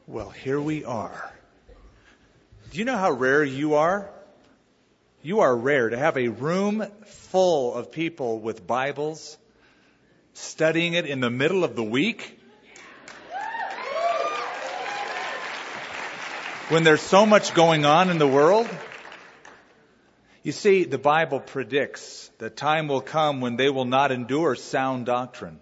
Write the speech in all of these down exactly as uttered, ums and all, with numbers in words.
Well, here we are. Do you know how rare you are? You are rare to have a room full of people with Bibles, studying it in the middle of the week. When there's so much going on in the world. You see, the Bible predicts that time will come when they will not endure sound doctrine.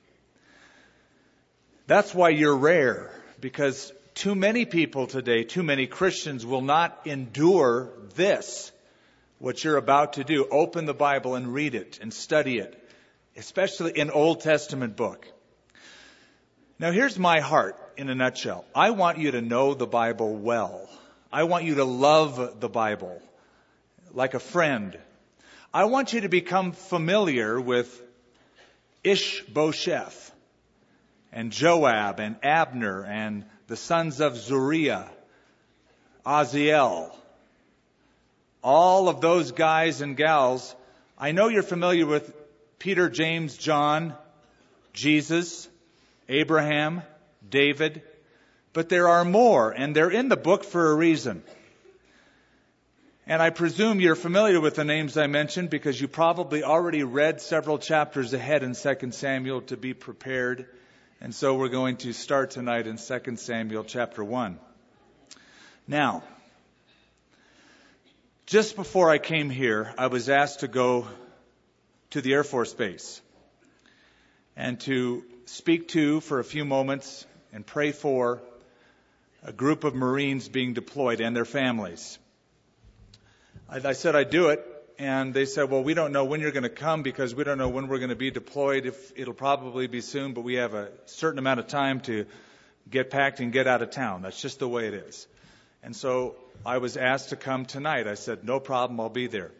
That's why you're rare, because too many people today, too many Christians will not endure this, what you're about to do. Open the Bible and read it and study it, especially an Old Testament book. Now here's my heart in a nutshell. I want you to know the Bible well. I want you to love the Bible like a friend. I want you to become familiar with Ishbosheth and Joab and Abner and the sons of Zuriah, Aziel, all of those guys and gals. I know you're familiar with Peter, James, John, Jesus, Abraham, David, but there are more, and they're in the book for a reason. And I presume you're familiar with the names I mentioned because you probably already read several chapters ahead in Second Samuel to be prepared. And so we're going to start tonight in Second Samuel chapter one. Now, just before I came here, I was asked to go to the Air Force Base and to speak to for a few moments and pray for a group of Marines being deployed and their families. I, I said I'd do it. And they said, well, we don't know when you're going to come because we don't know when we're going to be deployed. If it'll probably be soon, but we have a certain amount of time to get packed and get out of town. That's just the way it is. And so I was asked to come tonight. I said, no problem, I'll be there.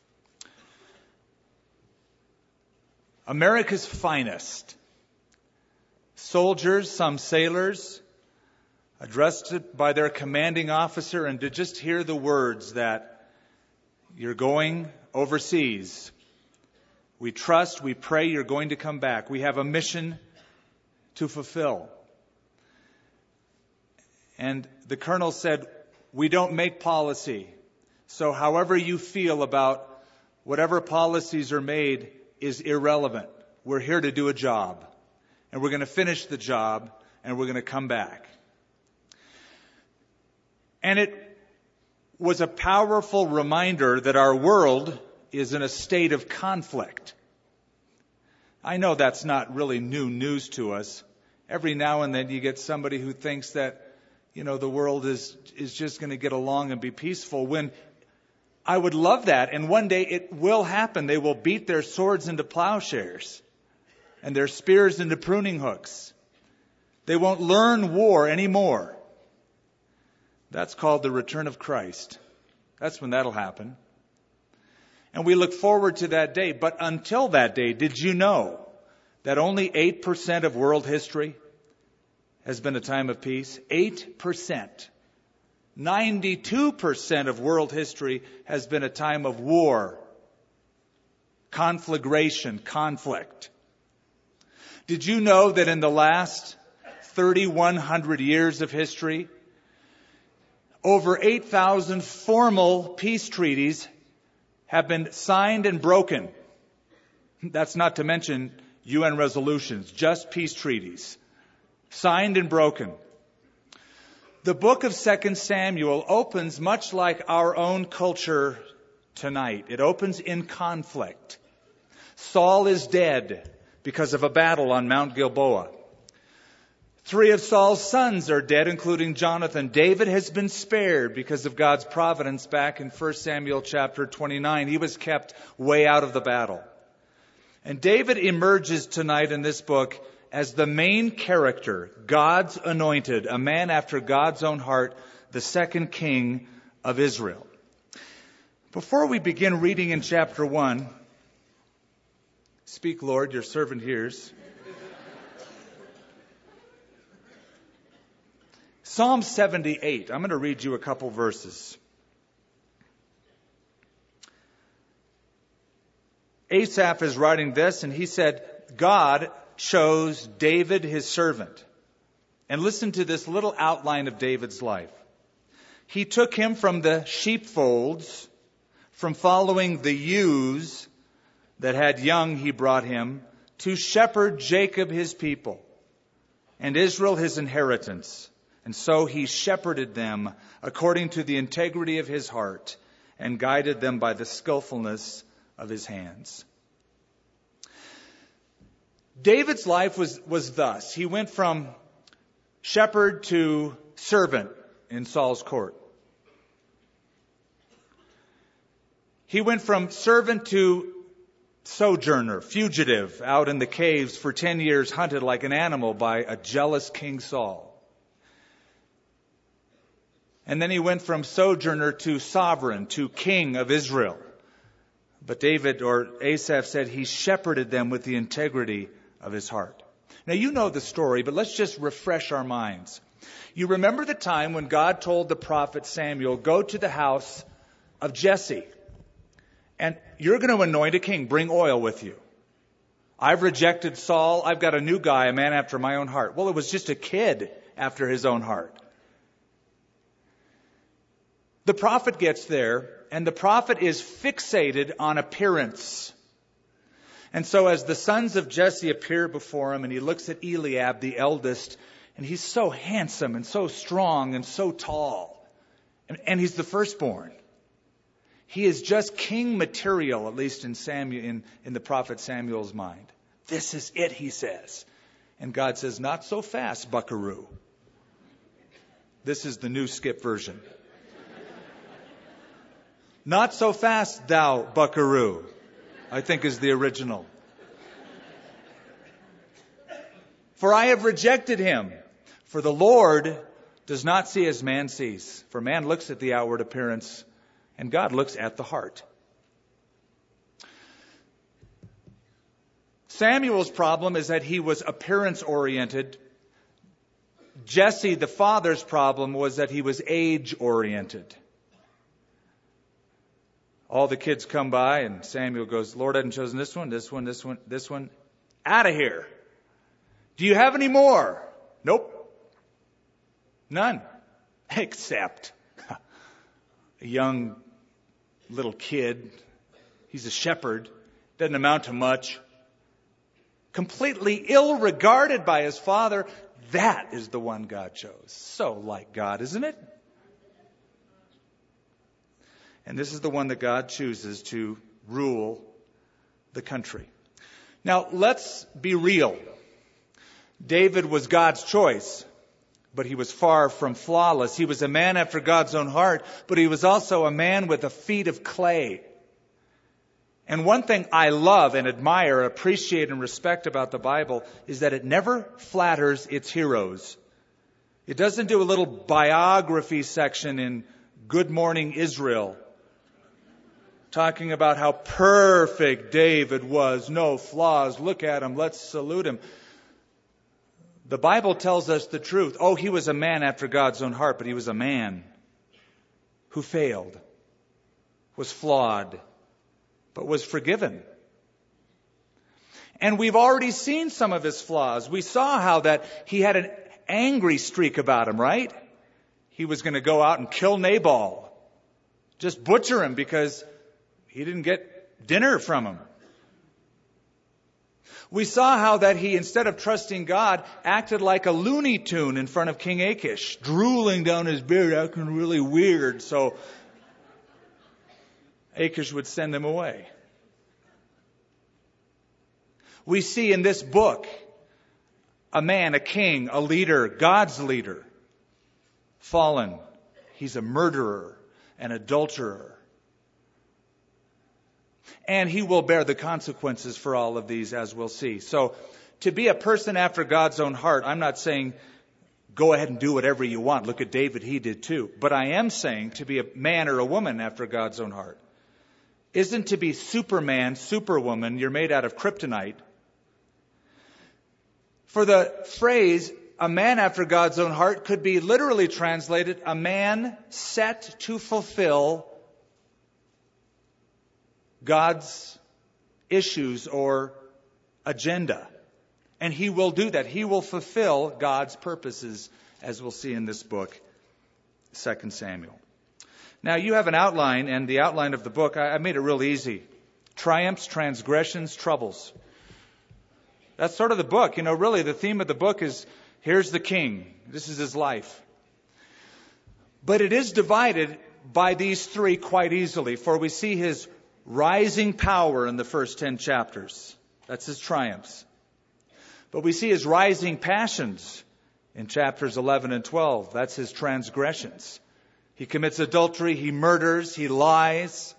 America's finest. Soldiers, some sailors, addressed by their commanding officer, and to just hear the words that you're going overseas. We trust, we pray you're going to come back. We have a mission to fulfill. And the colonel said, we don't make policy. So however you feel about whatever policies are made is irrelevant. We're here to do a job. And we're going to finish the job and we're going to come back. And it was a powerful reminder that our world is in a state of conflict. I know that's not really new news to us. Every now and then you get somebody who thinks that, you know, the world is, is just going to get along and be peaceful, when I would love that. And one day it will happen. They will beat their swords into plowshares and their spears into pruning hooks. They won't learn war anymore. That's called the return of Christ. That's when that'll happen. And we look forward to that day. But until that day, did you know that only eight percent of world history has been a time of peace? eight percent. ninety-two percent of world history has been a time of war, conflagration, conflict. Did you know that in the last thirty-one hundred years of history, over eight thousand formal peace treaties have been signed and broken? That's not to mention U N resolutions, just peace treaties. Signed and broken. The book of Second Samuel opens much like our own culture tonight. It opens in conflict. Saul is dead because of a battle on Mount Gilboa. Three of Saul's sons are dead, including Jonathan. David has been spared because of God's providence back in First Samuel chapter twenty-nine. He was kept way out of the battle. And David emerges tonight in this book as the main character, God's anointed, a man after God's own heart, the second king of Israel. Before we begin reading in chapter one, speak, Lord, your servant hears. Psalm seventy-eight. I'm going to read you a couple verses. Asaph is writing this, and he said, God chose David his servant And listen to this little outline of David's life. He took him from the sheepfolds, from following the ewes that had young he brought him, to shepherd Jacob his people, and Israel his inheritance. And so he shepherded them according to the integrity of his heart, and guided them by the skillfulness of his hands. David's life was, was thus. He went from shepherd to servant in Saul's court. He went from servant to sojourner, fugitive, out in the caves for ten years, hunted like an animal by a jealous King Saul. And then he went from sojourner to sovereign, to king of Israel. But David, or Asaph, said he shepherded them with the integrity of his heart. Now you know the story, but let's just refresh our minds. You remember the time when God told the prophet Samuel, go to the house of Jesse, and you're going to anoint a king. Bring oil with you. I've rejected Saul. I've got a new guy, a man after my own heart. Well, it was just a kid after his own heart. The prophet gets there, and the prophet is fixated on appearance. And so as the sons of Jesse appear before him, and he looks at Eliab, the eldest, and he's so handsome and so strong and so tall. And, and he's the firstborn. He is just king material, at least in Samuel, in, in the prophet Samuel's mind. This is it, he says. And God says, not so fast, buckaroo. This is the new Skip version. Not so fast, thou buckaroo, I think is the original. For I have rejected him. For the Lord does not see as man sees. For man looks at the outward appearance, and God looks at the heart. Samuel's problem is that he was appearance-oriented. Jesse, the father's problem, was that he was age-oriented. All the kids come by, and Samuel goes, Lord, I hadn't chosen this one, this one, this one, this one. Out of here. Do you have any more? Nope. None. Except a young little kid. He's a shepherd. Doesn't amount to much. Completely ill-regarded by his father. That is the one God chose. So like God, isn't it? And this is the one that God chooses to rule the country. Now, let's be real. David was God's choice, but he was far from flawless. He was a man after God's own heart, but he was also a man with a feet of clay. And one thing I love and admire, appreciate and respect about the Bible is that it never flatters its heroes. It doesn't do a little biography section in Good Morning Israel, talking about how perfect David was, no flaws, look at him, let's salute him. The Bible tells us the truth. Oh, he was a man after God's own heart, but he was a man who failed, was flawed, but was forgiven. And we've already seen some of his flaws. We saw how that he had an angry streak about him, right? He was going to go out and kill Nabal, just butcher him because he didn't get dinner from him. We saw how that he, instead of trusting God, acted like a Looney Tune in front of King Achish, drooling down his beard, acting really weird, so Achish would send him away. We see in this book a man, a king, a leader, God's leader, fallen. He's a murderer, an adulterer. And he will bear the consequences for all of these, as we'll see. So, to be a person after God's own heart, I'm not saying go ahead and do whatever you want. Look at David, he did too. But I am saying to be a man or a woman after God's own heart isn't to be Superman, Superwoman, you're made out of kryptonite. For the phrase, a man after God's own heart, could be literally translated, a man set to fulfill God's issues or agenda. And he will do that. He will fulfill God's purposes, as we'll see in this book, Second Samuel. Now, you have an outline, and the outline of the book, I, I made it real easy. Triumphs, transgressions, troubles. That's sort of the book. You know, really, the theme of the book is, here's the king. This is his life. But it is divided by these three quite easily, for we see his rising power in the first ten chapters. That's his triumphs. But we see his rising passions in chapters eleven and twelve. That's his transgressions. He commits adultery, he murders, he lies.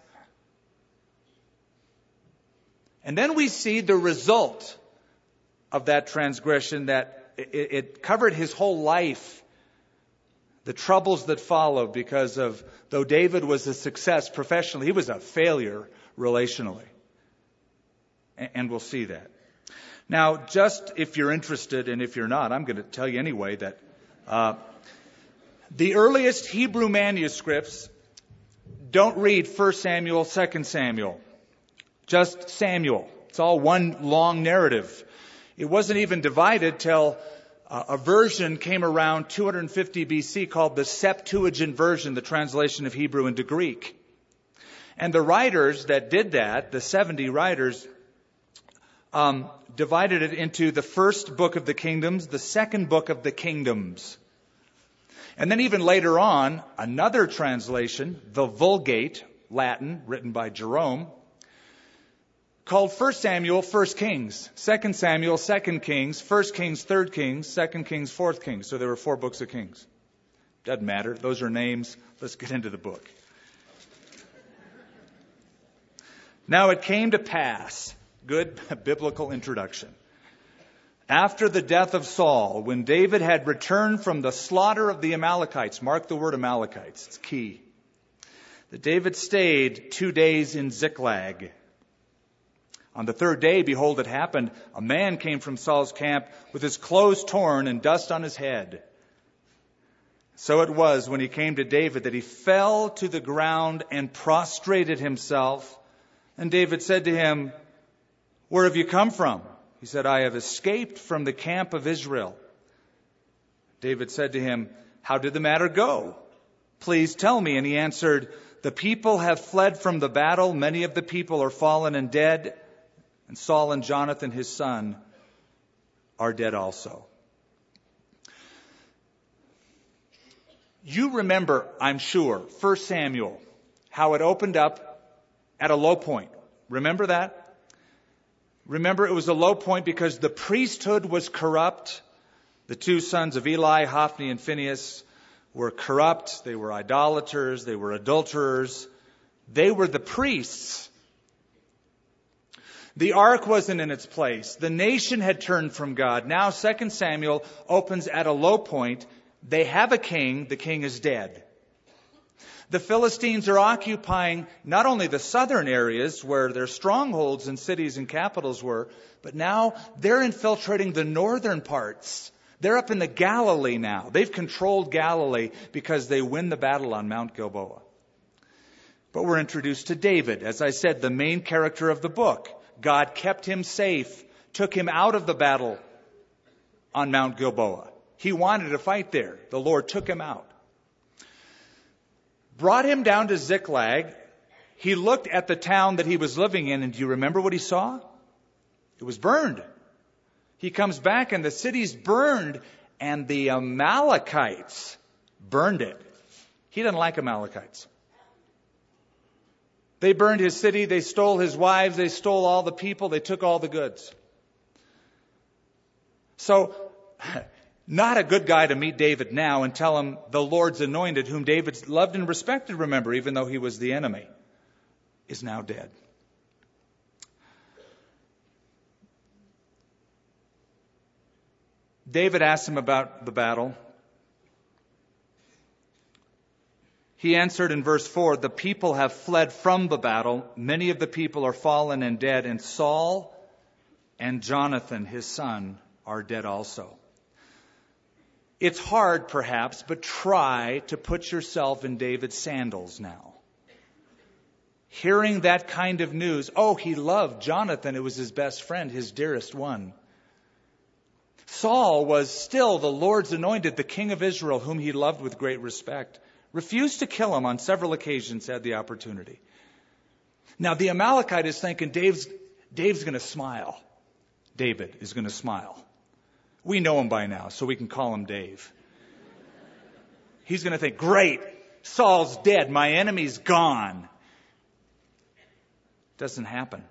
And then we see the result of that transgression, that it, it covered his whole life. The troubles that followed because of, though David was a success professionally, he was a failure relationally. And, and we'll see that. Now, just if you're interested, and if you're not, I'm going to tell you anyway that uh, the earliest Hebrew manuscripts don't read First Samuel, Second Samuel. Just Samuel. It's all one long narrative. It wasn't even divided till uh, a version came around two hundred fifty B C called the Septuagint version, the translation of Hebrew into Greek. And the writers that did that, the seventy writers, um, divided it into the first book of the kingdoms, the second book of the kingdoms. And then even later on, another translation, the Vulgate, Latin, written by Jerome, called First Samuel, First Kings, Second Samuel, Second Kings, First Kings, Third Kings, Second Kings, Fourth Kings. So there were four books of Kings. Doesn't matter. Those are names. Let's get into the book. Now it came to pass, good biblical introduction, after the death of Saul, when David had returned from the slaughter of the Amalekites, mark the word Amalekites, it's key, that David stayed two days in Ziklag. On the third day, behold, it happened, a man came from Saul's camp with his clothes torn and dust on his head. So it was when he came to David that he fell to the ground and prostrated himself. And David said to him, "Where have you come from?" He said, "I have escaped from the camp of Israel." David said to him, "How did the matter go? Please tell me." And he answered, "The people have fled from the battle. Many of the people are fallen and dead. And Saul and Jonathan, his son, are dead also." You remember, I'm sure, First Samuel, how it opened up at a low point. Remember that? Remember, it was a low point because the priesthood was corrupt. The two sons of Eli, Hophni and Phinehas, were corrupt. They were idolaters. They were adulterers. They were the priests. The ark wasn't in its place. The nation had turned from God. Now Second Samuel opens at a low point. They have a king. The king is dead. The Philistines are occupying not only the southern areas where their strongholds and cities and capitals were, but now they're infiltrating the northern parts. They're up in the Galilee now. They've controlled Galilee because they win the battle on Mount Gilboa. But we're introduced to David, as I said, the main character of the book. God kept him safe, took him out of the battle on Mount Gilboa. He wanted to fight there. The Lord took him out. Brought him down to Ziklag. He looked at the town that he was living in, and do you remember what he saw? It was burned. He comes back, and the city's burned, and the Amalekites burned it. He didn't like Amalekites. They burned his city, they stole his wives, they stole all the people, they took all the goods. So, not a good guy to meet David now and tell him the Lord's anointed, whom David loved and respected, remember, even though he was the enemy, is now dead. David asked him about the battle. He answered in verse four, "The people have fled from the battle. Many of the people are fallen and dead, and Saul and Jonathan, his son, are dead also." It's hard, perhaps, but try to put yourself in David's sandals now. Hearing that kind of news, oh, he loved Jonathan. It was his best friend, his dearest one. Saul was still the Lord's anointed, the king of Israel, whom he loved with great respect. Refused to kill him on several occasions, had the opportunity. Now the Amalekite is thinking, Dave's, Dave's going to smile. David is going to smile. We know him by now, so we can call him Dave. He's going to think, great, Saul's dead, my enemy's gone. Doesn't happen.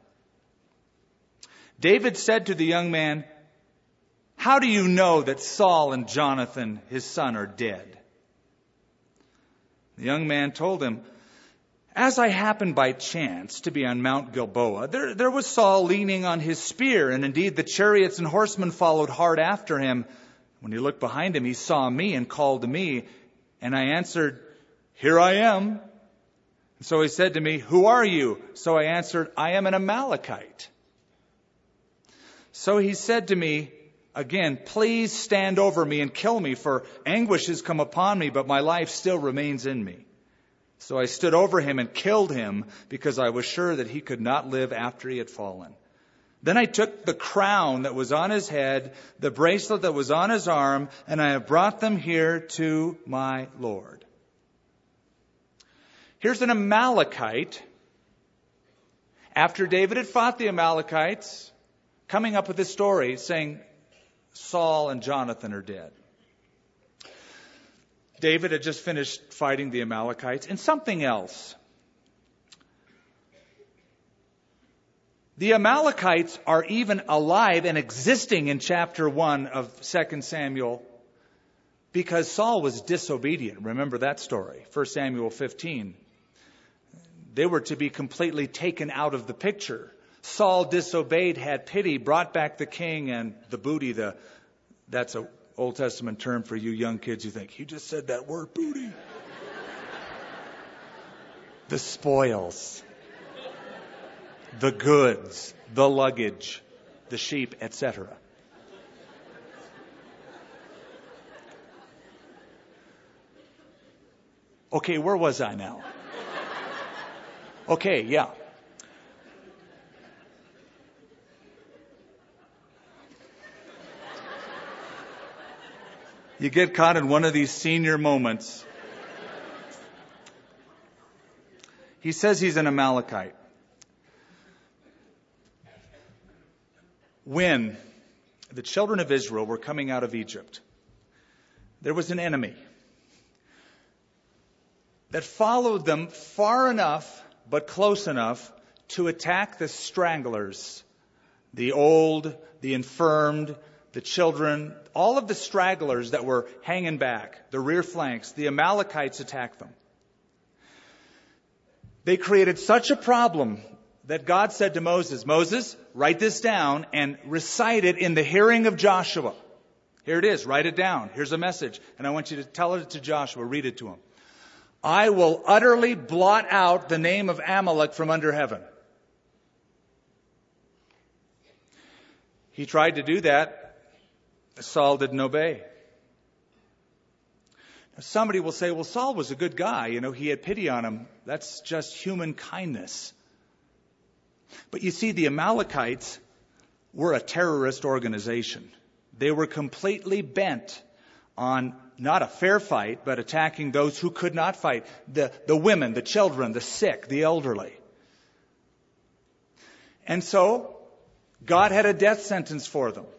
David said to the young man, how do you know that Saul and Jonathan, his son, are dead? The young man told him, as I happened by chance to be on Mount Gilboa, there, there was Saul leaning on his spear, and indeed the chariots and horsemen followed hard after him. When he looked behind him, he saw me and called to me, and I answered, here I am. And so he said to me, who are you? So I answered, I am an Amalekite. So he said to me, again, please stand over me and kill me, for anguish has come upon me, but my life still remains in me. So I stood over him and killed him, because I was sure that he could not live after he had fallen. Then I took the crown that was on his head, the bracelet that was on his arm, and I have brought them here to my Lord. Here's an Amalekite, after David had fought the Amalekites, coming up with this story, saying, Saul and Jonathan are dead. David had just finished fighting the Amalekites. And something else. The Amalekites are even alive and existing in chapter one of Second Samuel because Saul was disobedient. Remember that story, First Samuel fifteen. They were to be completely taken out of the picture. Saul disobeyed, had pity, brought back the king and the booty. The That's an Old Testament term for you young kids who think, you just said that word, booty. The spoils, the goods, the luggage, the sheep, et cetera. Okay, where was I now? Okay, yeah. You get caught in one of these senior moments. He says he's an Amalekite. When the children of Israel were coming out of Egypt, there was an enemy that followed them far enough, but close enough, to attack the stragglers, the old, the infirmed, the children, all of the stragglers that were hanging back, the rear flanks. The Amalekites attacked them. They created such a problem that God said to Moses, Moses, write this down and recite it in the hearing of Joshua. Here it is, write it down. Here's a message. And I want you to tell it to Joshua, read it to him. I will utterly blot out the name of Amalek from under heaven. He tried to do that. Saul didn't obey. Now, somebody will say, well, Saul was a good guy. You know, he had pity on him. That's just human kindness. But you see, the Amalekites were a terrorist organization. They were completely bent on not a fair fight, but attacking those who could not fight. The, the women, the children, the sick, the elderly. And so, God had a death sentence for them.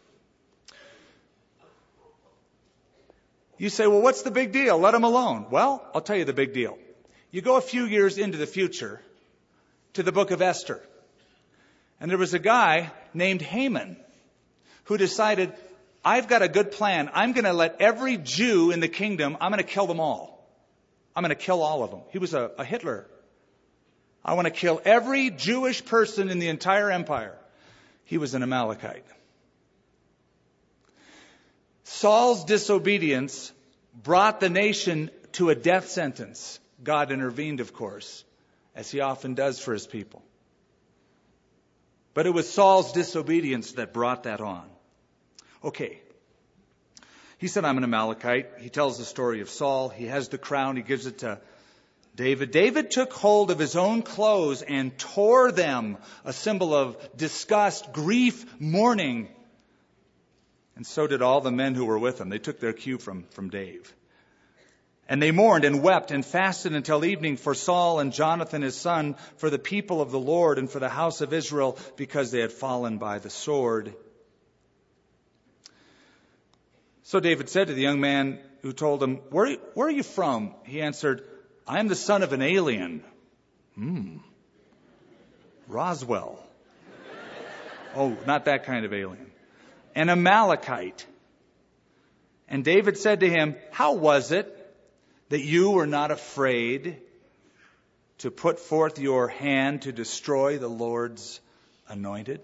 You say, well, what's the big deal? Let them alone. Well, I'll tell you the big deal. You go a few years into the future to the book of Esther. And there was a guy named Haman who decided, I've got a good plan. I'm going to let every Jew in the kingdom, I'm going to kill them all. I'm going to kill all of them. He was a, a Hitler. I want to kill every Jewish person in the entire empire. He was an Amalekite. Saul's disobedience brought the nation to a death sentence. God intervened, of course, as he often does for his people. But it was Saul's disobedience that brought that on. Okay. He said, I'm an Amalekite. He tells the story of Saul. He has the crown. He gives it to David. David took hold of his own clothes and tore them, a symbol of disgust, grief, mourning. And so did all the men who were with him. They took their cue from, from Dave. And they mourned and wept and fasted until evening for Saul and Jonathan his son, for the people of the Lord and for the house of Israel, because they had fallen by the sword. So David said to the young man who told him, Where, where are you from? He answered, I am the son of an alien. Hmm. Roswell. Oh, not that kind of alien. An Amalekite. And David said to him, How was it that you were not afraid to put forth your hand to destroy the Lord's anointed?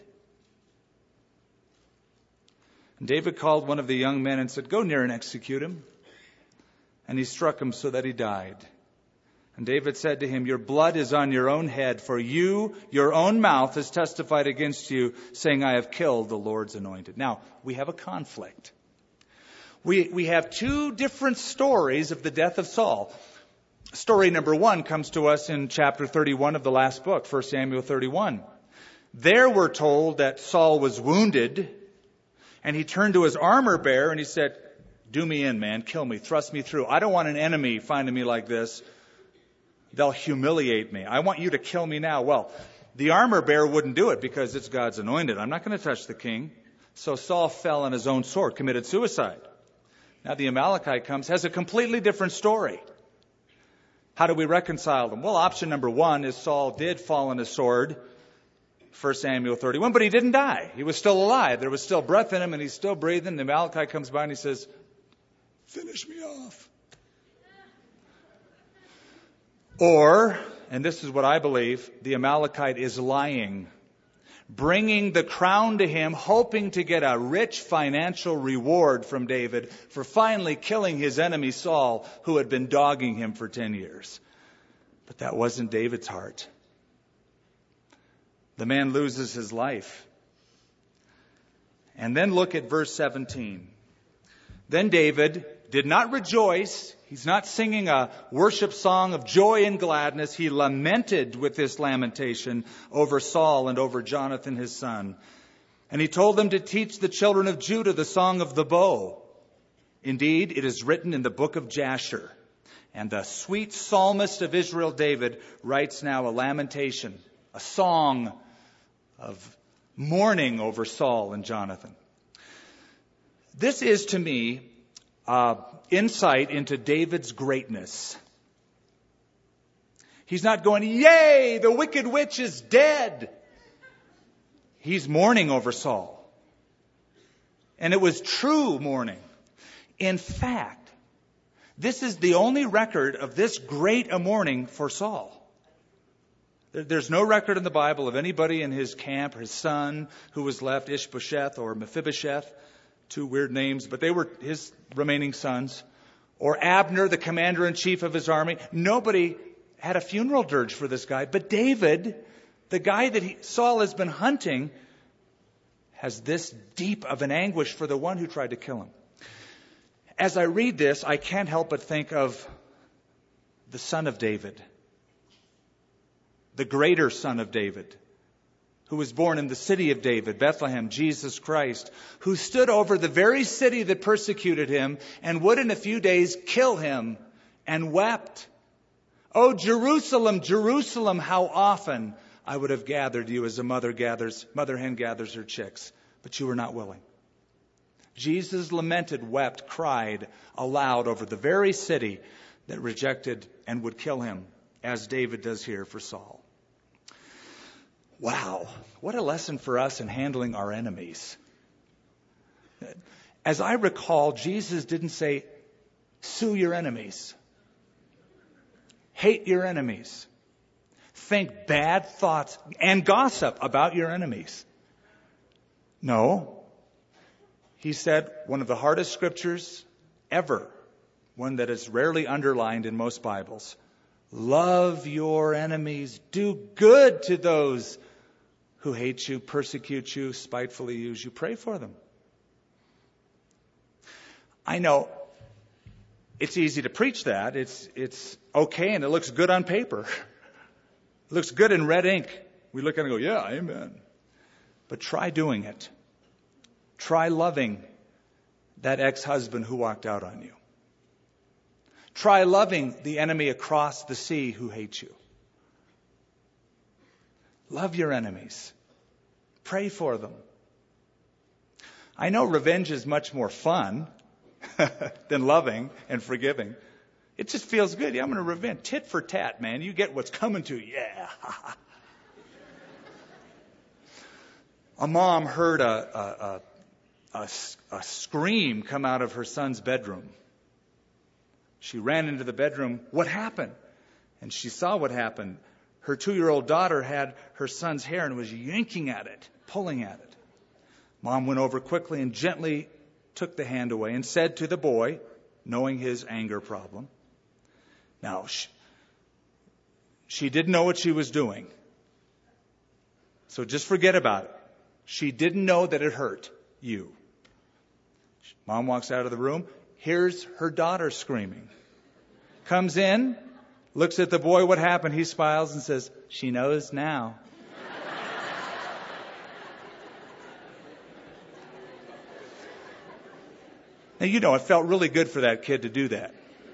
And David called one of the young men and said, Go near and execute him. And he struck him so that he died. And David said to him, Your blood is on your own head, for you, your own mouth has testified against you, saying, I have killed the Lord's anointed. Now, we have a conflict. We, we have two different stories of the death of Saul. Story number one comes to us in chapter thirty-one of the last book, First Samuel thirty-one. There we're told that Saul was wounded, and he turned to his armor bearer and he said, Do me in, man, kill me, thrust me through. I don't want an enemy finding me like this. They'll humiliate me. I want you to kill me now. Well, the armor bearer wouldn't do it because it's God's anointed. I'm not going to touch the king. So Saul fell on his own sword, committed suicide. Now the Amalekite comes, has a completely different story. How do we reconcile them? Well, option number one is Saul did fall on his sword, First Samuel thirty-one, but he didn't die. He was still alive. There was still breath in him, and he's still breathing. The Amalekite comes by and he says, Finish me off. Or, and this is what I believe, the Amalekite is lying, bringing the crown to him, hoping to get a rich financial reward from David for finally killing his enemy Saul, who had been dogging him for ten years. But that wasn't David's heart. The man loses his life. And then look at verse seventeen. Then David did not rejoice. He's not singing a worship song of joy and gladness. He lamented with this lamentation over Saul and over Jonathan his son. And he told them to teach the children of Judah the song of the bow. Indeed, it is written in the book of Jasher. And the sweet psalmist of Israel, David, writes now a lamentation, a song of mourning over Saul and Jonathan. This is, to me, uh, insight into David's greatness. He's not going, yay, the wicked witch is dead. He's mourning over Saul. And it was true mourning. In fact, this is the only record of this great a mourning for Saul. There's no record in the Bible of anybody in his camp, his son who was left, Ishbosheth or Mephibosheth, two weird names, but they were his remaining sons, or Abner, the commander-in-chief of his army. Nobody had a funeral dirge for this guy, but David, the guy that he, Saul has been hunting, has this deep of an anguish for the one who tried to kill him. As I read this, I can't help but think of the son of David, the greater son of David, who was born in the city of David, Bethlehem, Jesus Christ, who stood over the very city that persecuted him and would in a few days kill him, and wept. Oh, Jerusalem, Jerusalem, how often I would have gathered you as a mother gathers, mother hen gathers her chicks, but you were not willing. Jesus lamented, wept, cried aloud over the very city that rejected and would kill him, as David does here for Saul. Wow, what a lesson for us in handling our enemies. As I recall, Jesus didn't say, sue your enemies. Hate your enemies. Think bad thoughts and gossip about your enemies. No. He said one of the hardest scriptures ever, one that is rarely underlined in most Bibles. Love your enemies. Do good to those who hate you, persecute you, spitefully use you. Pray for them. I know it's easy to preach that. It's, it's okay and it looks good on paper. It looks good in red ink. We look at it and go, yeah, amen. But try doing it. Try loving that ex-husband who walked out on you. Try loving the enemy across the sea who hates you. Love your enemies. Pray for them. I know revenge is much more fun than loving and forgiving. It just feels good. Yeah, I'm going to revenge. Tit for tat, man. You get what's coming to you. Yeah. A mom heard a, a, a, a, a scream come out of her son's bedroom. She ran into the bedroom. What happened? And she saw what happened. Her two-year-old daughter had her son's hair and was yanking at it, pulling at it. Mom went over quickly and gently took the hand away and said to the boy, knowing his anger problem, now, she, she didn't know what she was doing. So just forget about it. She didn't know that it hurt you. Mom walks out of the room. Here's her daughter screaming. Comes in, looks at the boy. What happened? He smiles and says, she knows now. Now, you know, it felt really good for that kid to do that.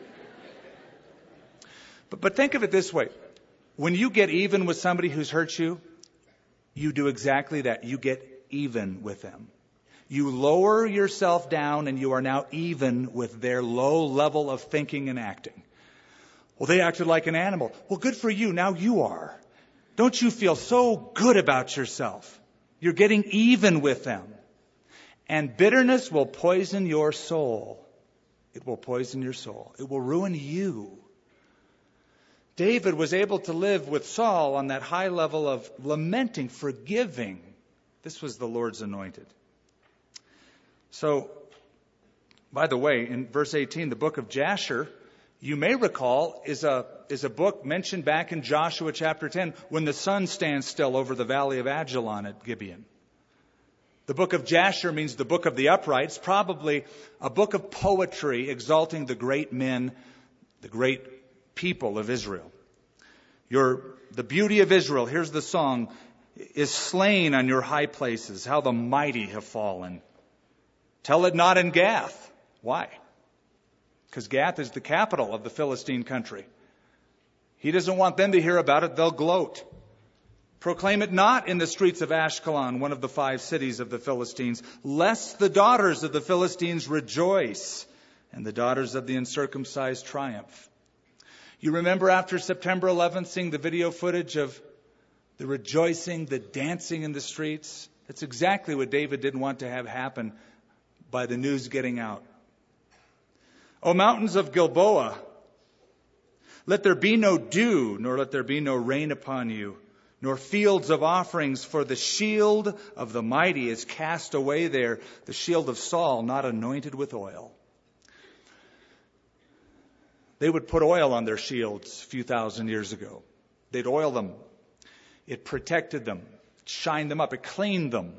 But, but think of it this way. When you get even with somebody who's hurt you, you do exactly that. You get even with them. You lower yourself down and you are now even with their low level of thinking and acting. Well, they acted like an animal. Well, good for you. Now you are. Don't you feel so good about yourself? You're getting even with them. And bitterness will poison your soul. It will poison your soul. It will ruin you. David was able to live with Saul on that high level of lamenting, forgiving. This was the Lord's anointed. So, by the way, in verse eighteen, the book of Jasher, you may recall, is a is a book mentioned back in Joshua chapter ten when the sun stands still over the valley of Ajalon at Gibeon. The book of Jasher means the book of the upright. It's probably a book of poetry exalting the great men, the great people of Israel. Your, the beauty of Israel, here's the song, is slain on your high places, how the mighty have fallen. Tell it not in Gath. Why? Because Gath is the capital of the Philistine country. He doesn't want them to hear about it. They'll gloat. Proclaim it not in the streets of Ashkelon, one of the five cities of the Philistines, lest the daughters of the Philistines rejoice and the daughters of the uncircumcised triumph. You remember after September eleventh seeing the video footage of the rejoicing, the dancing in the streets? That's exactly what David didn't want to have happen by the news getting out. O mountains of Gilboa, let there be no dew, nor let there be no rain upon you, nor fields of offerings, for the shield of the mighty is cast away there, the shield of Saul not anointed with oil. They would put oil on their shields a few thousand years ago. They'd oil them. It protected them. It shined them up. It cleaned them.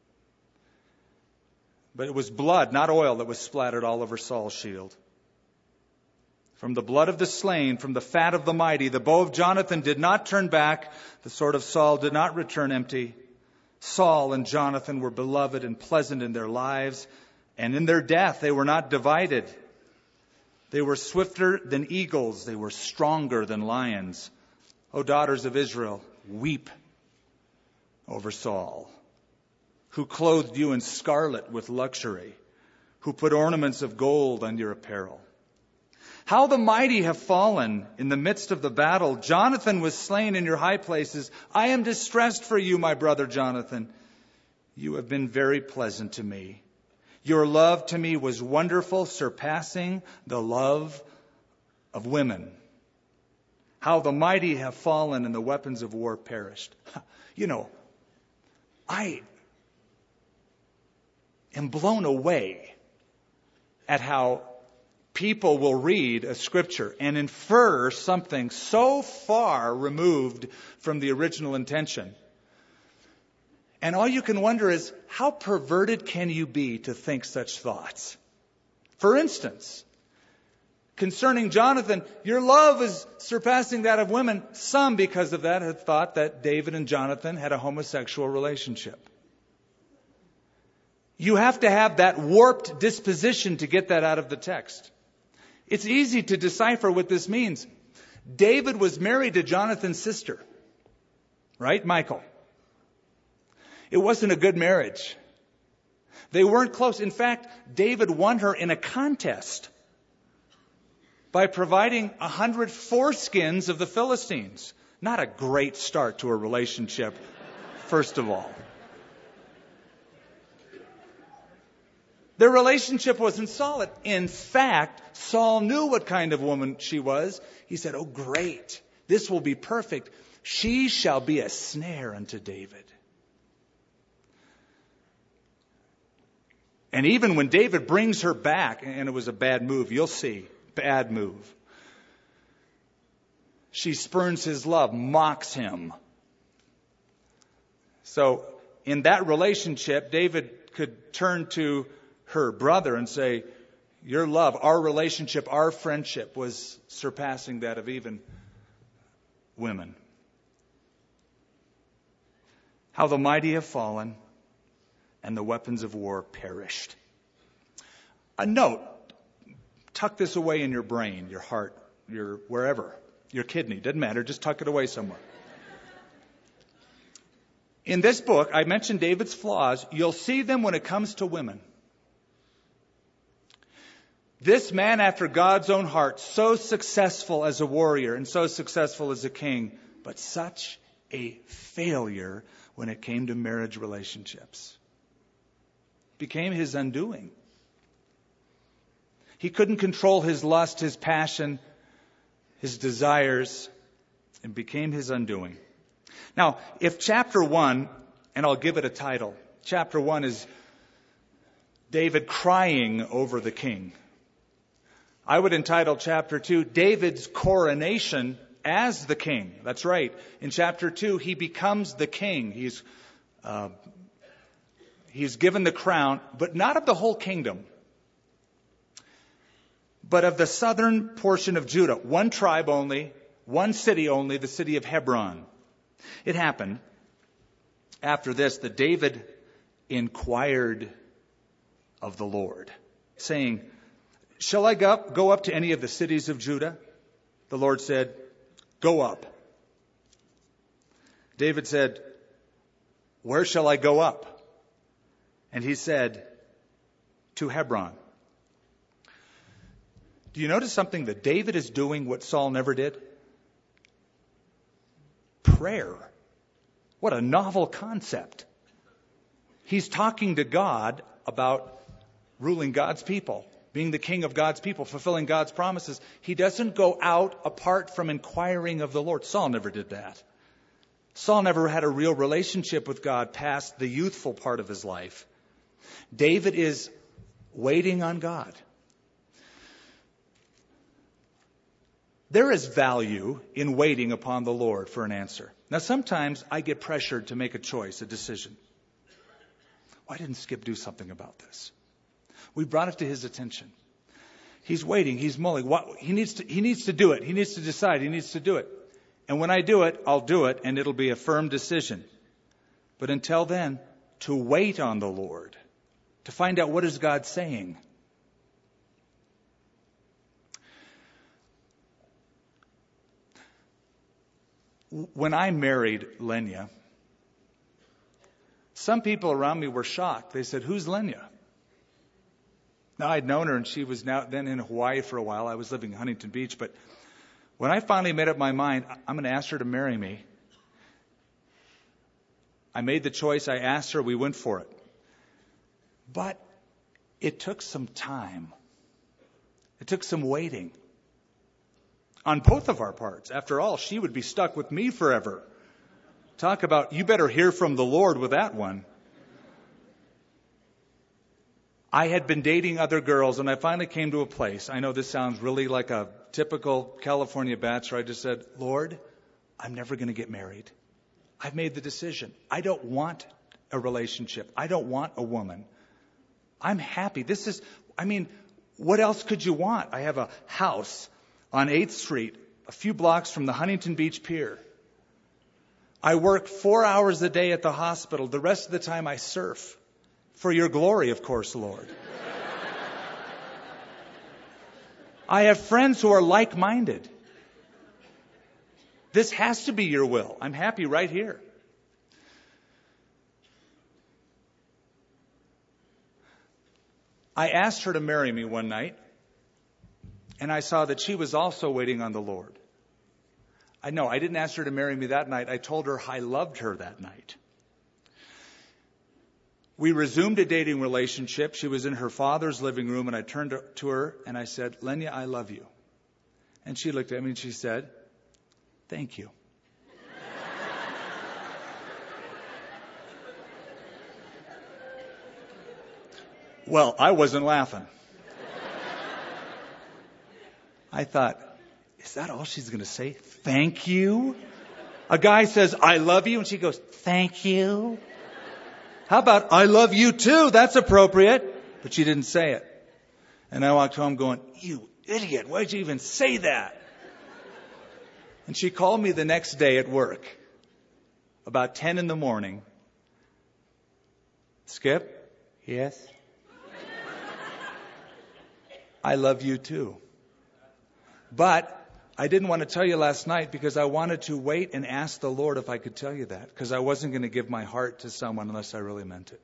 But it was blood, not oil, that was splattered all over Saul's shield. From the blood of the slain, from the fat of the mighty, the bow of Jonathan did not turn back. The sword of Saul did not return empty. Saul and Jonathan were beloved and pleasant in their lives, and in their death they were not divided. They were swifter than eagles. They were stronger than lions. O daughters of Israel, weep over Saul, who clothed you in scarlet with luxury, who put ornaments of gold on your apparel. How the mighty have fallen in the midst of the battle. Jonathan was slain in your high places. I am distressed for you, my brother Jonathan. You have been very pleasant to me. Your love to me was wonderful, surpassing the love of women. How the mighty have fallen and the weapons of war perished. You know, I am blown away at how people will read a scripture and infer something so far removed from the original intention. And all you can wonder is, how perverted can you be to think such thoughts? For instance, concerning Jonathan, your love is surpassing that of women. Some, because of that, had thought that David and Jonathan had a homosexual relationship. You have to have that warped disposition to get that out of the text. It's easy to decipher what this means. David was married to Jonathan's sister, right? Michal. It wasn't a good marriage. They weren't close. In fact, David won her in a contest by providing a hundred foreskins of the Philistines. Not a great start to a relationship, first of all. Their relationship wasn't solid. In fact, Saul knew what kind of woman she was. He said, oh, great. This will be perfect. She shall be a snare unto David. And even when David brings her back, and it was a bad move, you'll see, bad move. She spurns his love, mocks him. So in that relationship, David could turn to her brother and say, your love, our relationship, our friendship was surpassing that of even women. How the mighty have fallen and the weapons of war perished. A note, tuck this away in your brain, your heart, your wherever, your kidney, doesn't matter, just tuck it away somewhere. In this book, I mentioned David's flaws. You'll see them when it comes to women. This man after God's own heart, so successful as a warrior and so successful as a king, but such a failure when it came to marriage relationships. Became his undoing. He couldn't control his lust, his passion, his desires, and became his undoing. Now, if chapter one, and I'll give it a title, chapter one is David crying over the king. I would entitle chapter two, David's coronation as the king. That's right. In chapter two, he becomes the king. He's uh, he's given the crown, but not of the whole kingdom, but of the southern portion of Judah. One tribe only, one city only, the city of Hebron. It happened after this that David inquired of the Lord, saying, shall I go up, go up to any of the cities of Judah? The Lord said, go up. David said, where shall I go up? And he said, to Hebron. Do you notice something? That David is doing what Saul never did? Prayer. What a novel concept. He's talking to God about ruling God's people, being the king of God's people, fulfilling God's promises. He doesn't go out apart from inquiring of the Lord. Saul never did that. Saul never had a real relationship with God past the youthful part of his life. David is waiting on God. There is value in waiting upon the Lord for an answer. Now, sometimes I get pressured to make a choice, a decision. Why didn't Skip do something about this? We brought it to his attention. He's waiting. He's mulling. What, he needs to, he needs to do it. He needs to decide. He needs to do it. And when I do it, I'll do it, and it'll be a firm decision. But until then, to wait on the Lord, to find out what is God saying. When I married Lenya, some people around me were shocked. They said, who's Lenya? Now, I'd known her, and she was now then in Hawaii for a while. I was living in Huntington Beach. But when I finally made up my mind, I'm going to ask her to marry me, I made the choice. I asked her. We went for it. But it took some time. It took some waiting on both of our parts. After all, she would be stuck with me forever. Talk about, you better hear from the Lord with that one. I had been dating other girls, and I finally came to a place. I know this sounds really like a typical California bachelor. I just said, Lord, I'm never going to get married. I've made the decision. I don't want a relationship. I don't want a woman. I'm happy. This is, I mean, what else could you want? I have a house on eighth Street, a few blocks from the Huntington Beach Pier. I work four hours a day at the hospital. The rest of the time I surf. For your glory, of course, Lord. I have friends who are like-minded. This has to be your will. I'm happy right here. I asked her to marry me one night, and I saw that she was also waiting on the Lord. I know, I didn't ask her to marry me that night. I told her I loved her that night. We resumed a dating relationship. She was in her father's living room, and I turned to her and I said, Lenya, I love you. And she looked at me and she said, thank you. Well, I wasn't laughing. I thought, is that all she's going to say? Thank you? A guy says, I love you, and she goes, thank you. How about, I love you too? That's appropriate. But she didn't say it. And I walked home going, you idiot, why'd you even say that? And she called me the next day at work, about ten in the morning. Skip? Yes? I love you too. But I didn't want to tell you last night because I wanted to wait and ask the Lord if I could tell you that, because I wasn't going to give my heart to someone unless I really meant it.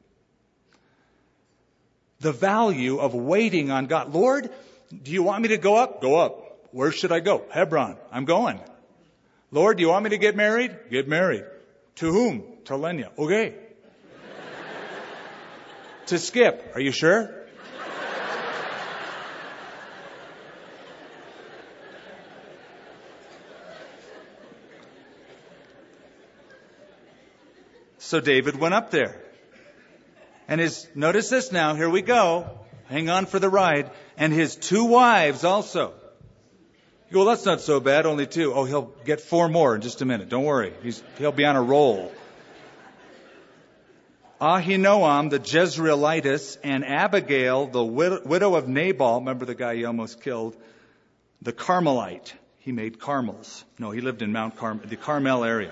The value of waiting on God. Lord, do you want me to go up? Go up. Where should I go? Hebron. I'm going. Lord, do you want me to get married? Get married. To whom? To Lenya. Okay. To Skip. Are you sure? So David went up there. And his, notice this now, here we go. Hang on for the ride. And his two wives also. You go, well, that's not so bad, only two. Oh, he'll get four more in just a minute. Don't worry. He's, he'll be on a roll. Ahinoam, the Jezreelitess, and Abigail, the wid- widow of Nabal, remember the guy he almost killed, the Carmelite. He made Carmels. No, he lived in Mount Carmel, the Carmel area.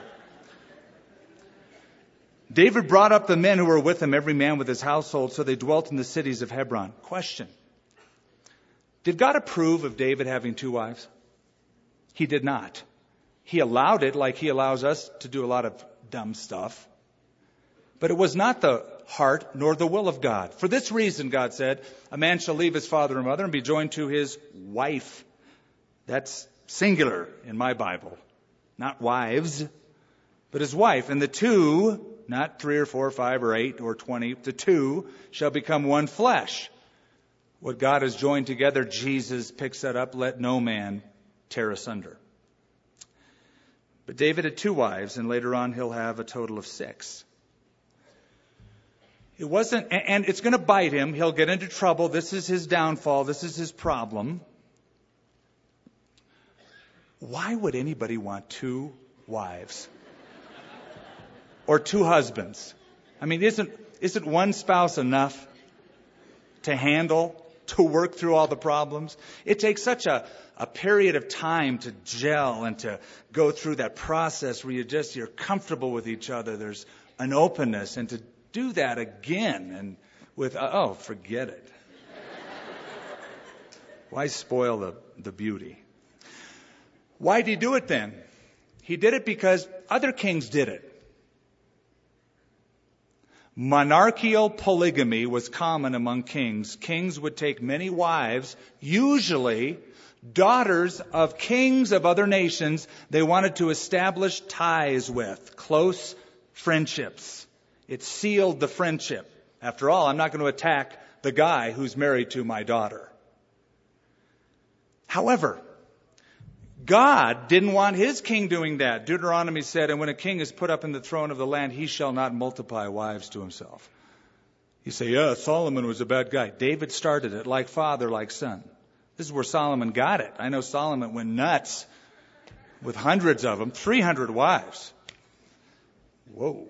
David brought up the men who were with him, every man with his household, so they dwelt in the cities of Hebron. Question. Did God approve of David having two wives? He did not. He allowed it like he allows us to do a lot of dumb stuff. But it was not the heart nor the will of God. For this reason, God said, a man shall leave his father and mother and be joined to his wife. That's singular in my Bible. Not wives, but his wife. And the two, not three or four or five or eight or twenty, the two shall become one flesh. What God has joined together, Jesus picks that up. Let no man tear asunder. But David had two wives, and later on he'll have a total of six. It wasn't, and it's going to bite him. He'll get into trouble. This is his downfall. This is his problem. Why would anybody want two wives? Or two husbands? I mean, isn't, isn't one spouse enough to handle, to work through all the problems? It takes such a, a period of time to gel and to go through that process where you just, you're comfortable with each other. There's an openness, and to do that again and with, oh, forget it. Why spoil the, the beauty? Why did he do it then? He did it because other kings did it. Monarchical polygamy was common among kings. Kings would take many wives, usually daughters of kings of other nations they wanted to establish ties with, close friendships. It sealed the friendship. After all, I'm not going to attack the guy who's married to my daughter. However, God didn't want his king doing that. Deuteronomy said, and when a king is put up in the throne of the land, he shall not multiply wives to himself. You say, yeah, Solomon was a bad guy. David started it, like father, like son. This is where Solomon got it. I know Solomon went nuts with hundreds of them, three hundred wives. Whoa.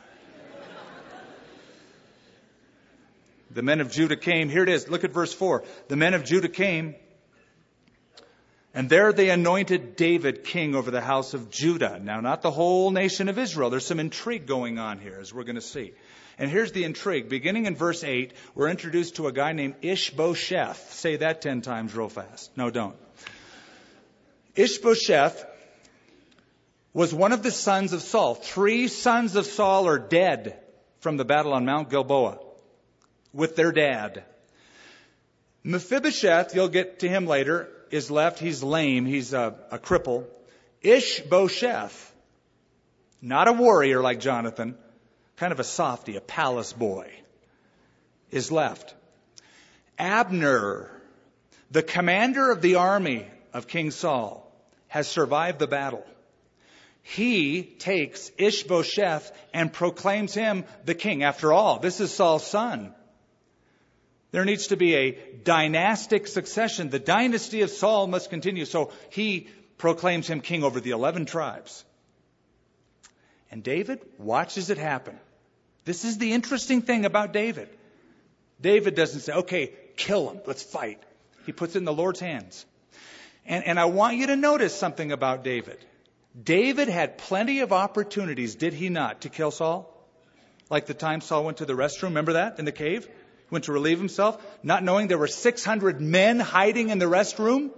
The men of Judah came. Here it is. Look at verse four. The men of Judah came And there they anointed David king over the house of Judah. Now, not the whole nation of Israel. There's some intrigue going on here, as we're going to see. And here's the intrigue. Beginning in verse eight, we're introduced to a guy named Ishbosheth. Say that ten times real fast. No, don't. Ishbosheth was one of the sons of Saul. Three sons of Saul are dead from the battle on Mount Gilboa with their dad. Mephibosheth, you'll get to him later, is left. He's lame. He's a, a cripple. Ishbosheth, not a warrior like Jonathan, kind of a softy, a palace boy, is left. Abner, the commander of the army of King Saul, has survived the battle. He takes Ishbosheth and proclaims him the king. After all, this is Saul's son. There needs to be a dynastic succession. The dynasty of Saul must continue. So he proclaims him king over the eleven tribes. And David watches it happen. This is the interesting thing about David. David doesn't say, okay, kill him, let's fight. He puts it in the Lord's hands. And, and I want you to notice something about David. David had plenty of opportunities, did he not, to kill Saul? Like the time Saul went to the restroom, remember that, in the cave? He went to relieve himself, not knowing there were six hundred men hiding in the restroom.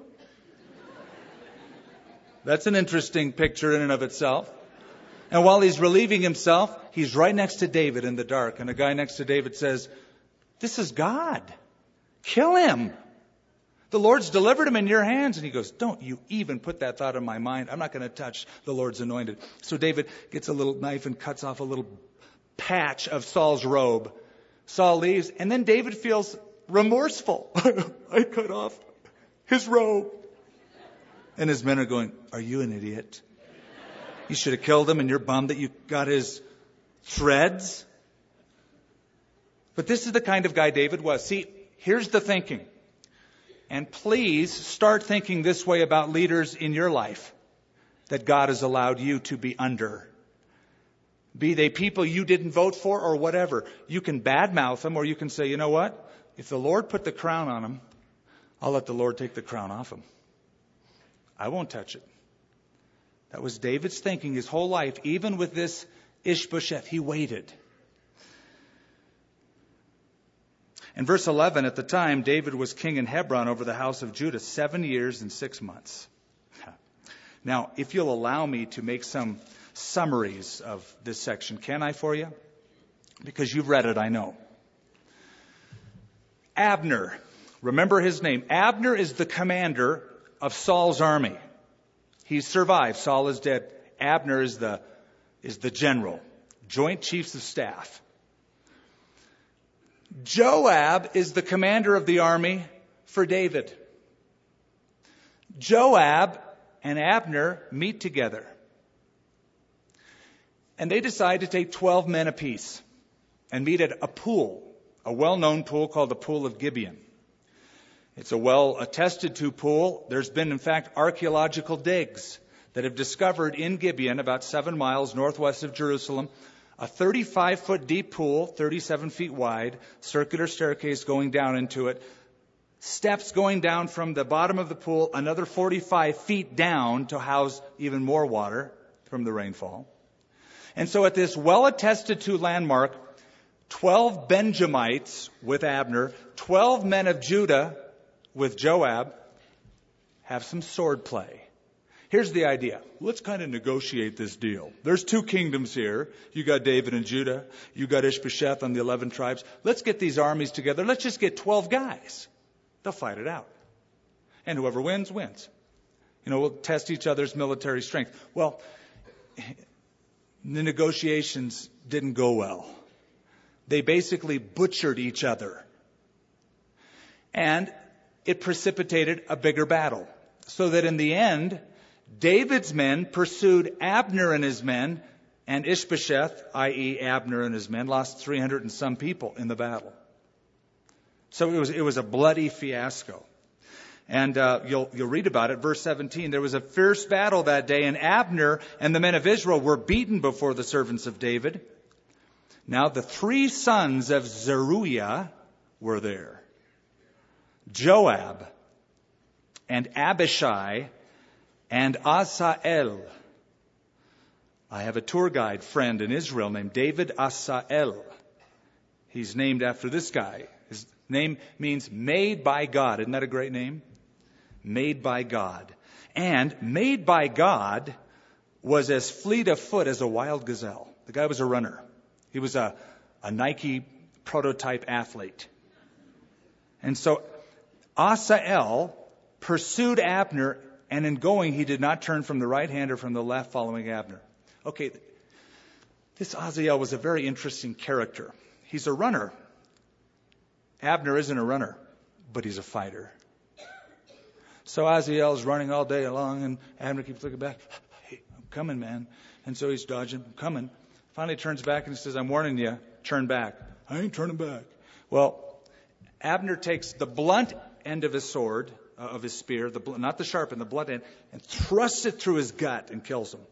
That's an interesting picture in and of itself. And while he's relieving himself, he's right next to David in the dark. And the guy next to David says, this is God. Kill him. The Lord's delivered him in your hands. And he goes, don't you even put that thought in my mind. I'm not going to touch the Lord's anointed. So David gets a little knife and cuts off a little patch of Saul's robe. Saul leaves. And then David feels remorseful. I cut off his robe. And his men are going, are you an idiot? You should have killed him and you're bummed that you got his threads. But this is the kind of guy David was. See, here's the thinking. And please start thinking this way about leaders in your life that God has allowed you to be under. Be they people you didn't vote for or whatever. You can badmouth them or you can say, you know what? If the Lord put the crown on him, I'll let the Lord take the crown off him. I won't touch it. That was David's thinking his whole life. Even with this Ishbosheth, he waited. In verse eleven, at the time, David was king in Hebron over the house of Judah, seven years and six months. Now, if you'll allow me to make some summaries of this section, can I for you? Because you've read it, I know. Abner, remember his name. Abner is the commander of Saul's army. He survived. Saul is dead. Abner is the, is the general, joint chiefs of staff. Joab is the commander of the army for David. Joab and Abner meet together. And they decide to take twelve men apiece and meet at a pool, a well-known pool called the Pool of Gibeon. It's a well-attested to pool. There's been, in fact, archaeological digs that have discovered in Gibeon, about seven miles northwest of Jerusalem, a thirty-five foot deep pool, thirty-seven feet wide, circular staircase going down into it, steps going down from the bottom of the pool, another forty-five feet down to house even more water from the rainfall. And so at this well-attested to landmark, twelve Benjamites with Abner, twelve men of Judah with Joab, have some sword play. Here's the idea. Let's kind of negotiate this deal. There's two kingdoms here. You got David and Judah. You got Ishbosheth on the eleven tribes. Let's get these armies together. Let's just get twelve guys. They'll fight it out. And whoever wins, wins. You know, we'll test each other's military strength. Well, the negotiations didn't go well. They basically butchered each other. And it precipitated a bigger battle. So that in the end, David's men pursued Abner and his men, and Ishbosheth, that is. Abner and his men, lost three hundred and some people in the battle. So it was it was a bloody fiasco. And uh, you'll you'll read about it, verse seventeen. There was a fierce battle that day, and Abner and the men of Israel were beaten before the servants of David. Now the three sons of Zeruiah were there: Joab, and Abishai, and Asael. I have a tour guide friend in Israel named David Asael. He's named after this guy. His name means made by God. Isn't that a great name? Made by God. And made by God was as fleet of foot as a wild gazelle. The guy was a runner. He was a, a Nike prototype athlete. And so Asael pursued Abner, and in going he did not turn from the right hand or from the left, following Abner. Okay, this Asael was a very interesting character. He's a runner. Abner isn't a runner, but he's a fighter. So Asael is running all day long, and Abner keeps looking back. Hey, I'm coming, man. And so he's dodging. I'm coming. Finally turns back and he says, I'm warning you, turn back. I ain't turning back. Well, Abner takes the blunt end of his sword, uh, of his spear, the bl- not the sharp end, the blunt end, and thrusts it through his gut and kills him.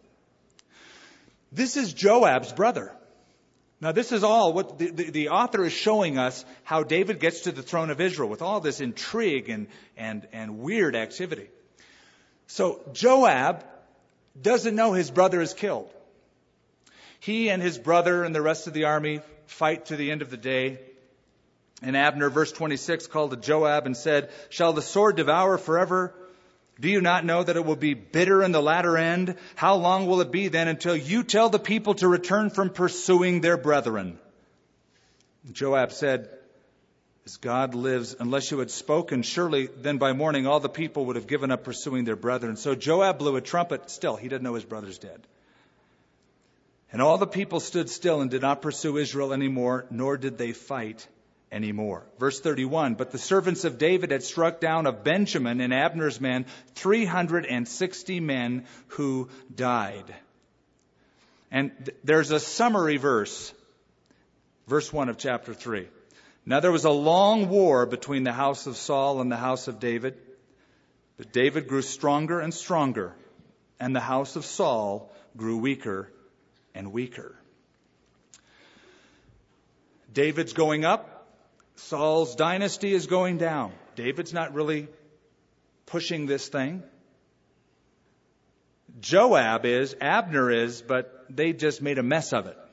This is Joab's brother. Now, this is all what the, the, the author is showing us, how David gets to the throne of Israel with all this intrigue and, and, and weird activity. So Joab doesn't know his brother is killed. He and his brother and the rest of the army fight to the end of the day. And Abner, verse twenty-six, called to Joab and said, shall the sword devour forever? Do you not know that it will be bitter in the latter end? How long will it be then until you tell the people to return from pursuing their brethren? Joab said, as God lives, unless you had spoken, surely then by morning all the people would have given up pursuing their brethren. So Joab blew a trumpet. Still, he didn't know his brother's dead. And all the people stood still and did not pursue Israel anymore, nor did they fight anymore. Verse thirty-one, but the servants of David had struck down of Benjamin and Abner's men three hundred sixty men who died. And th- there's a summary verse, verse one of chapter three. Now there was a long war between the house of Saul and the house of David, but David grew stronger and stronger, and the house of Saul grew weaker and weaker. David's going up. Saul's dynasty is going down. David's not really pushing this thing. Joab is, Abner is, but they just made a mess of it.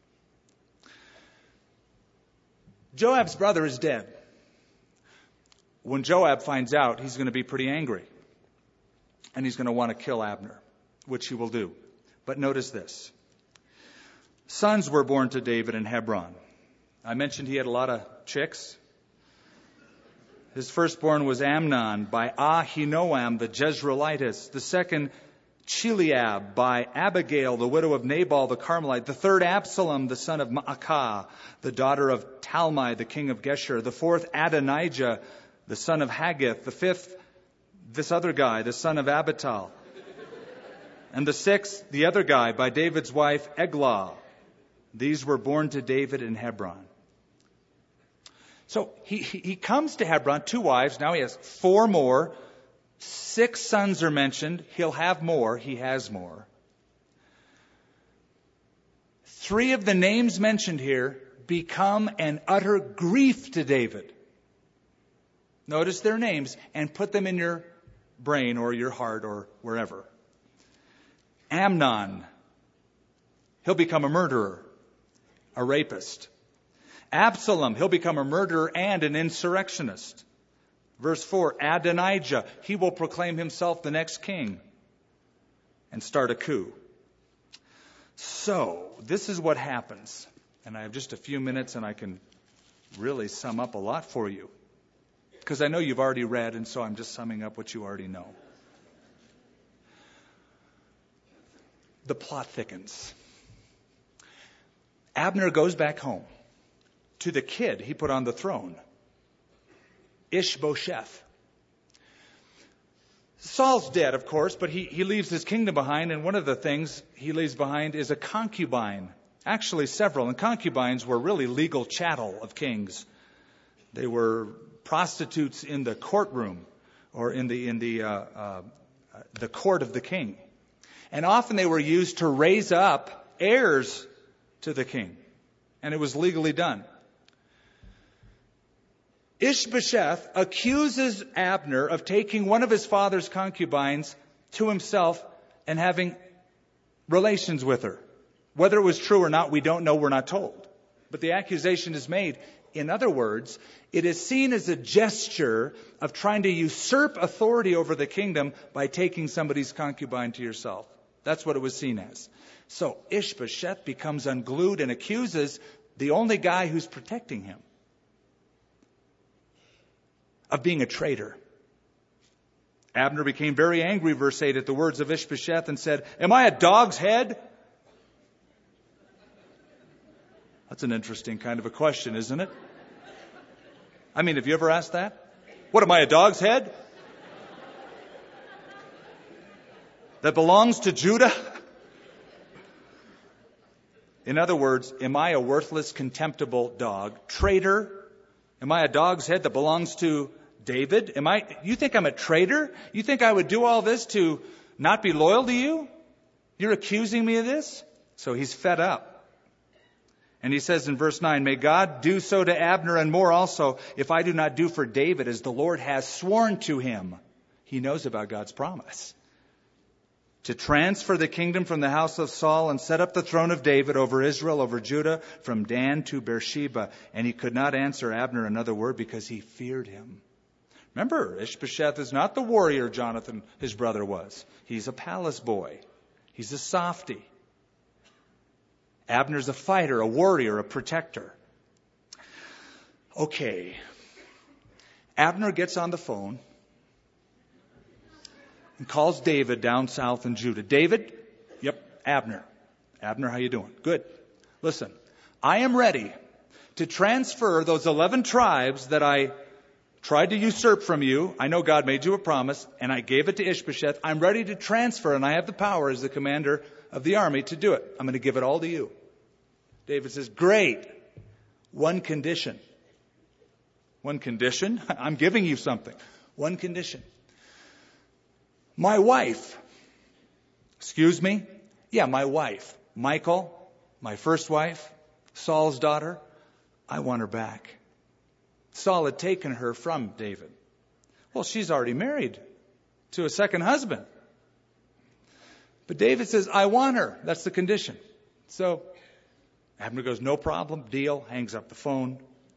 Joab's brother is dead. When Joab finds out, he's going to be pretty angry. And he's going to want to kill Abner, which he will do. But notice this. Sons were born to David in Hebron. I mentioned he had a lot of chicks. His firstborn was Amnon by Ahinoam the Jezreelitess. The second, Chileab by Abigail, the widow of Nabal the Carmelite. The third, Absalom, the son of Maacah, the daughter of Talmai, the king of Geshur. The fourth, Adonijah, the son of Haggith. The fifth, this other guy, the son of Abital. And the sixth, the other guy by David's wife, Eglah. These were born to David in Hebron. So he, he, he comes to Hebron, two wives. Now he has four more. Six sons are mentioned. He'll have more. He has more. Three of the names mentioned here become an utter grief to David. Notice their names and put them in your brain or your heart or wherever. Amnon. He'll become a murderer, a rapist. Absalom, he'll become a murderer and an insurrectionist. Verse four, Adonijah, he will proclaim himself the next king and start a coup. So, this is what happens. And I have just a few minutes and I can really sum up a lot for you. Because I know you've already read, and so I'm just summing up what you already know. The plot thickens. Abner goes back home to the kid he put on the throne, Ishbosheth. Saul's dead, of course, but he, he leaves his kingdom behind, and one of the things he leaves behind is a concubine. Actually, several. And concubines were really legal chattel of kings. They were prostitutes in the courtroom or in the in the uh, uh, the court of the king. And often they were used to raise up heirs to the king. And it was legally done. Ishbosheth accuses Abner of taking one of his father's concubines to himself and having relations with her. Whether it was true or not, we don't know. We're not told. But the accusation is made. In other words, it is seen as a gesture of trying to usurp authority over the kingdom by taking somebody's concubine to yourself. That's what it was seen as. So Ishbosheth becomes unglued and accuses the only guy who's protecting him of being a traitor. Abner became very angry, verse eight, at the words of Ishbosheth and said, "Am I a dog's head?" That's an interesting kind of a question, isn't it? I mean, have you ever asked that? What, am I a dog's head? That belongs to Judah? In other words, am I a worthless, contemptible dog? Traitor? Am I a dog's head that belongs to David? Am I? You think I'm a traitor? You think I would do all this to not be loyal to you? You're accusing me of this? So he's fed up. And he says in verse nine, "May God do so to Abner and more also, if I do not do for David as the Lord has sworn to him." He knows about God's promise. "To transfer the kingdom from the house of Saul and set up the throne of David over Israel, over Judah, from Dan to Beersheba." And he could not answer Abner another word because he feared him. Remember, Ishbosheth is not the warrior Jonathan, his brother, was. He's a palace boy. He's a softy. Abner's a fighter, a warrior, a protector. Okay. Abner gets on the phone and calls David down south in Judah. "David?" "Yep, Abner." "Abner, how you doing?" "Good. Listen, I am ready to transfer those eleven tribes that I tried to usurp from you. I know God made you a promise, and I gave it to Ishbosheth. I'm ready to transfer, and I have the power as the commander of the army to do it. I'm going to give it all to you." David says, "Great. One condition." "One condition? I'm giving you something." "One condition. My wife." "Excuse me?" "Yeah, my wife. Michal, my first wife, Saul's daughter. I want her back." Saul had taken her from David. "Well, she's already married to a second husband." But David says, "I want her. That's the condition." So Abner goes, "No problem, deal," hangs up the phone.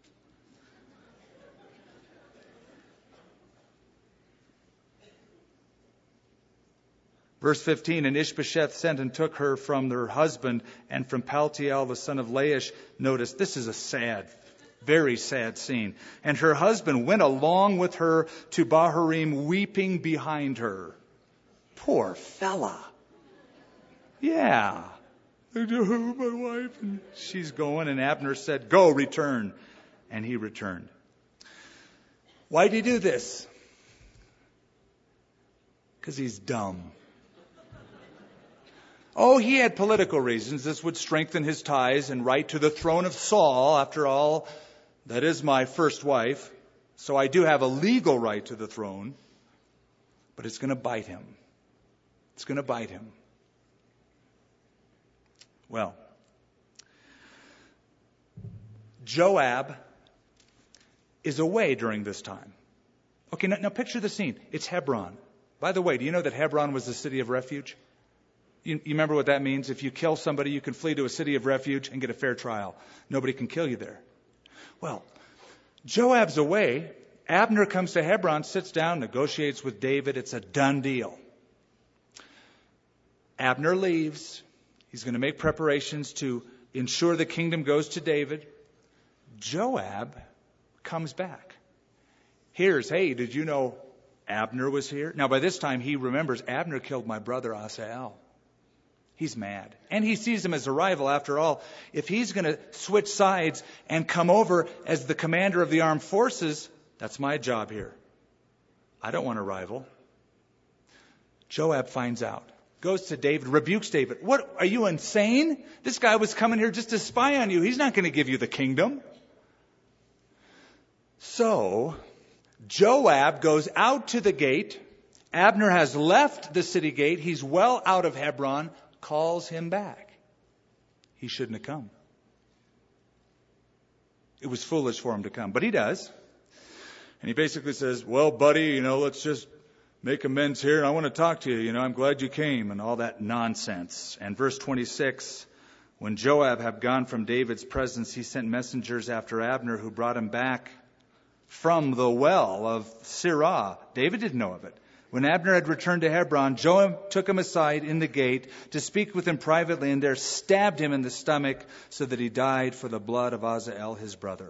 Verse fifteen, "And Ishbosheth sent and took her from her husband and from Paltiel, the son of Laish." Notice, this is a sad, very sad scene. "And her husband went along with her to Bahurim, weeping behind her." Poor fella. Yeah. "My wife." And she's going, and Abner said, "Go, return." And he returned. Why'd he do this? Because he's dumb. Oh, he had political reasons. This would strengthen his ties and right to the throne of Saul. After all, that is my first wife. So I do have a legal right to the throne. But it's going to bite him. It's going to bite him. Well, Joab is away during this time. Okay, now, now picture the scene. It's Hebron. By the way, do you know that Hebron was the city of refuge? You, you remember what that means? If you kill somebody, you can flee to a city of refuge and get a fair trial. Nobody can kill you there. Well, Joab's away. Abner comes to Hebron, sits down, negotiates with David. It's a done deal. Abner leaves. He's going to make preparations to ensure the kingdom goes to David. Joab comes back. Here's, "Hey, did you know Abner was here?" Now, by this time, he remembers Abner killed my brother Asahel. He's mad. And he sees him as a rival. After all, if he's going to switch sides and come over as the commander of the armed forces, that's my job here. I don't want a rival. Joab finds out. Goes to David, rebukes David. "What, are you insane? This guy was coming here just to spy on you. He's not going to give you the kingdom." So Joab goes out to the gate. Abner has left the city gate. He's well out of Hebron. Calls him back. He shouldn't have come. It was foolish for him to come, but he does. And he basically says, well, buddy, you know, let's just make amends here. I want to talk to you. You know, I'm glad you came, and all that nonsense. And verse twenty-six, when Joab had gone from David's presence, he sent messengers after Abner, who brought him back from the well of Sirah. David didn't know of it. When Abner had returned to Hebron, Joab took him aside in the gate to speak with him privately, and there stabbed him in the stomach so that he died for the blood of Azael, his brother.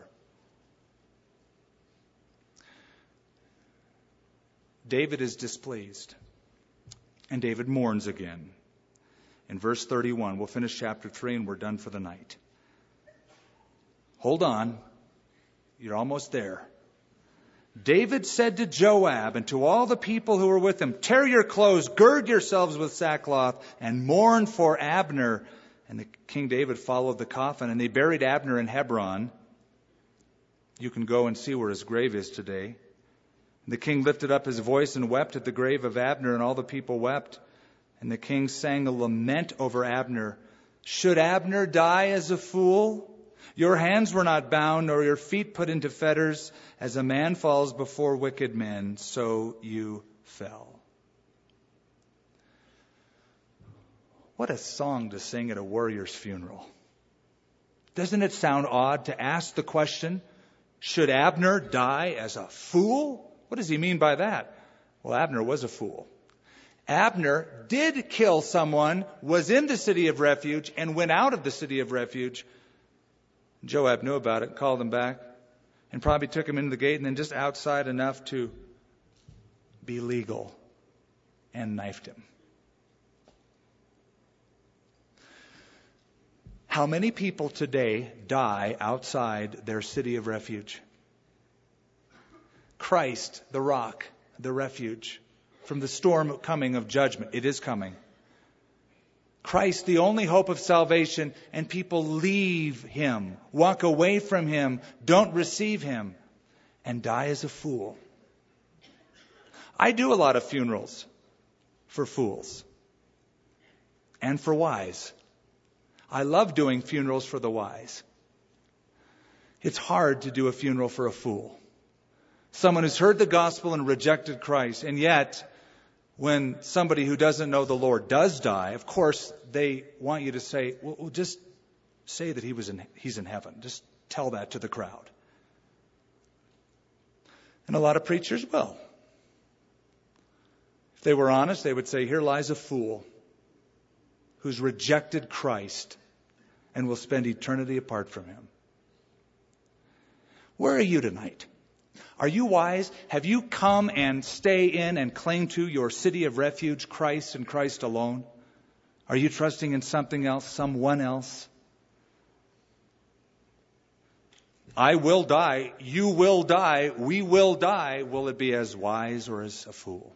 David is displeased, and David mourns again. In verse thirty-one, we'll finish chapter three and we're done for the night. Hold on. You're almost there. David said to Joab and to all the people who were with him, tear your clothes, gird yourselves with sackcloth, and mourn for Abner. And the King David followed the coffin, and they buried Abner in Hebron. You can go and see where his grave is today. The king lifted up his voice and wept at the grave of Abner, and all the people wept. And the king sang a lament over Abner. Should Abner die as a fool? Your hands were not bound, nor your feet put into fetters. As a man falls before wicked men, so you fell. What a song to sing at a warrior's funeral. Doesn't it sound odd to ask the question, should Abner die as a fool? What does he mean by that? Well, Abner was a fool. Abner did kill someone, was in the city of refuge, and went out of the city of refuge. Joab knew about it, called him back, and probably took him into the gate, and then just outside enough to be legal, and knifed him. How many people today die outside their city of refuge? Christ, the rock, the refuge from the storm coming of judgment. It is coming. Christ, the only hope of salvation, and people leave him, walk away from him, don't receive him, and die as a fool. I do a lot of funerals for fools and for wise. I love doing funerals for the wise. It's hard to do a funeral for a fool. Someone who's heard the gospel and rejected Christ, and yet when somebody who doesn't know the Lord does die, of course, they want you to say, well, just say that he was in, he's in heaven. Just tell that to the crowd. And a lot of preachers will. If they were honest, they would say, here lies a fool who's rejected Christ and will spend eternity apart from him. Where are you tonight? Are you wise? Have you come and stay in and cling to your city of refuge, Christ and Christ alone? Are you trusting in something else, someone else? I will die. You will die. We will die. Will it be as wise or as a fool?